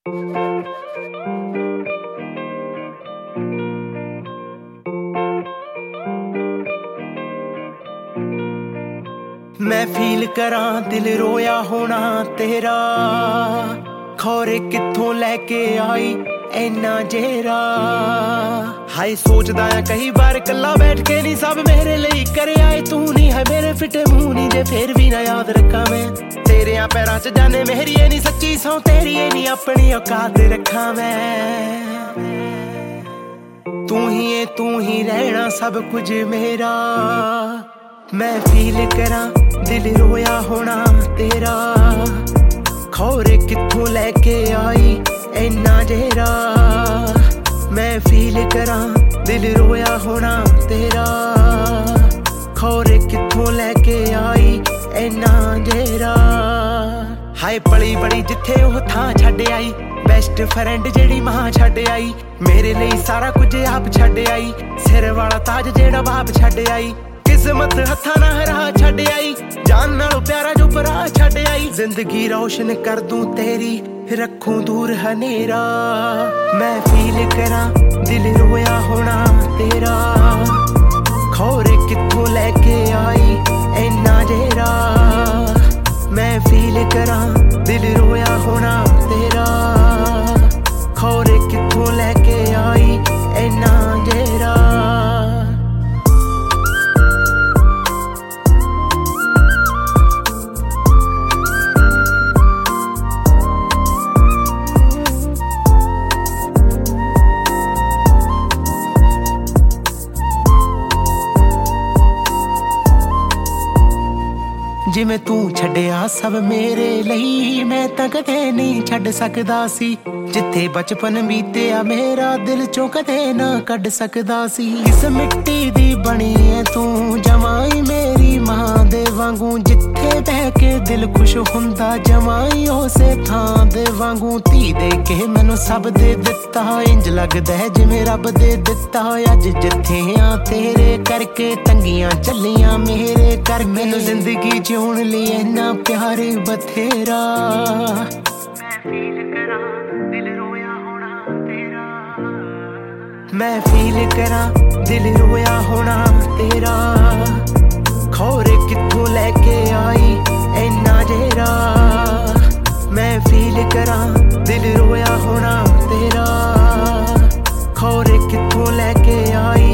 मैं फील करां दिल रोया होना तेरा, खौरे कित्थों लैके आई इन्ना जेरा। हाय सोचदा आ कई बार कल्ला बैठ के नी सब मेरे लिए करे आए, तू नहीं है मेरे फिटे मुंह नी जे फिर भी ना याद रखा मैं तेरे पैरां च जाने मेरी ये नी सच्ची सौ तेरी ये नी अपनी औकात रखा मैं। तू ही रहना सब कुछ मेरा, मैं फील करां दिल रोया होना तेरा, खौरे कित्थों लैके आई इन्ना जेरा। मैं फील करां दिल रोया होना तेरा, खौरे कित्थों लैके आई इन्ना जेरा। हाय पली बड़ी जिथे ओह थां छड्ड आई, बेस्ट फ्रेंड जेड़ी मां छड्ड आई, मेरे लिए सारा कुछ आप छड्ड आई, सिर वाला ताज जेड़ा बाप छड्ड आई, किस्मत हथा ना हरा छड्ड आई, जान नालों प्यारा जो भरा छड्ड आई। जिंदगी रोशन कर दूं तेरी रखूं दूर हनेरा, मैं फील करां दिल रोया होना तेरा, खौरे कित्थों लैके आई इन्ना जेरा। मैं फील करां दिल रोया होना तेरा, खौरे कित्थों लैके आई इन्ना जेरा। जिवें तू छड्डिया सब मेरे ਲਈ मैं तां कदे नहीं छड्ड सकदा सी, जिथे बचपन बीतिया मेरा दिल चों कदे ना कढ सकदा सी। किस मिट्टी दी बनी है तू जमाई मेरी मां दे वांगू, जिथे बह के दिल खुश हुंदा जमाई उसे थां दे वांगू। धी दे के मैनू सब दे दिता, इंज लगदा है जिवें रब दे दिता, अज जिथे आ तेरे करके तंगियां चलियां मेरे कर। मैनू जिंदगी जिउण लई इन्ना प्यार बथेरा, मैं फील करां दिल रोया होना तेरा, खौरे कित्थों लैके आई इन्ना जेरा। मैं फील करां दिल रोया होना तेरा, खौरे कित्थों लैके आई